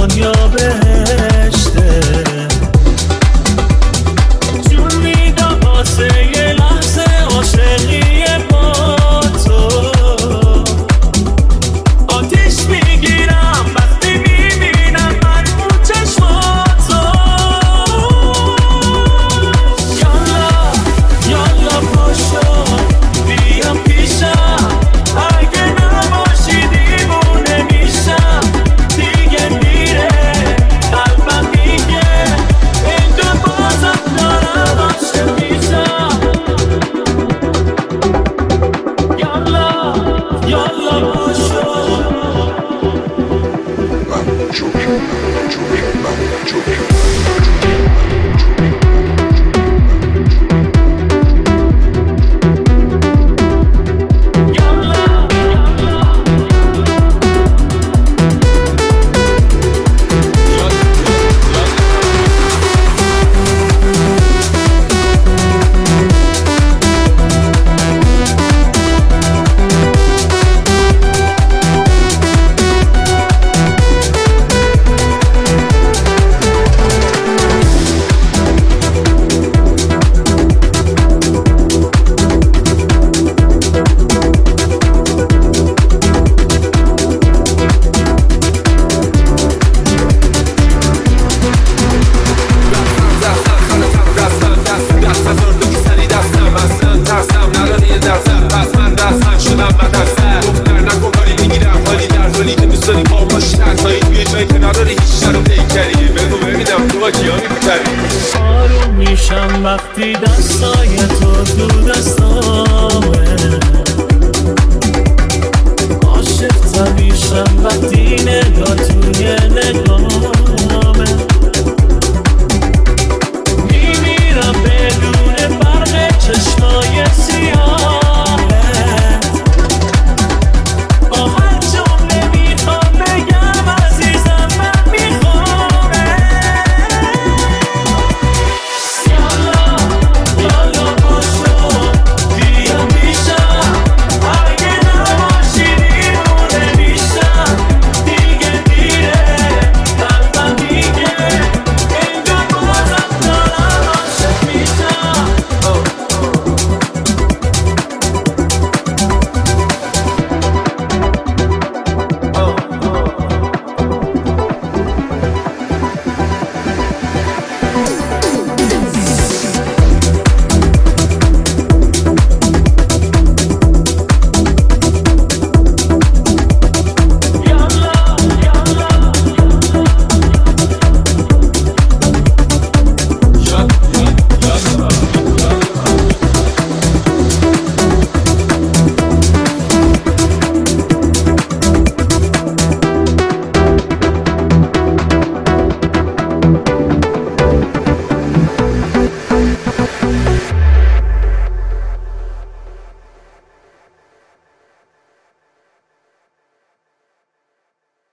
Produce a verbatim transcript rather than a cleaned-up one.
یا بهشته جون میدم واسه یه لحظه عاشقی با تو آتیش میگیرم وقتی میبینم من اون چشماتو یالا یالا پاشو بیام پیشم اگه نباشی دیوونه میشم دیگه میره قلبم میگه این دو بازم دارم عاشق میشم یالا یالا پاشو من جوکم من جوکم من جوکم آروم میشم وقتی دستای تو تو دستامه عاشق میشم وقتی نگاه توی نگاه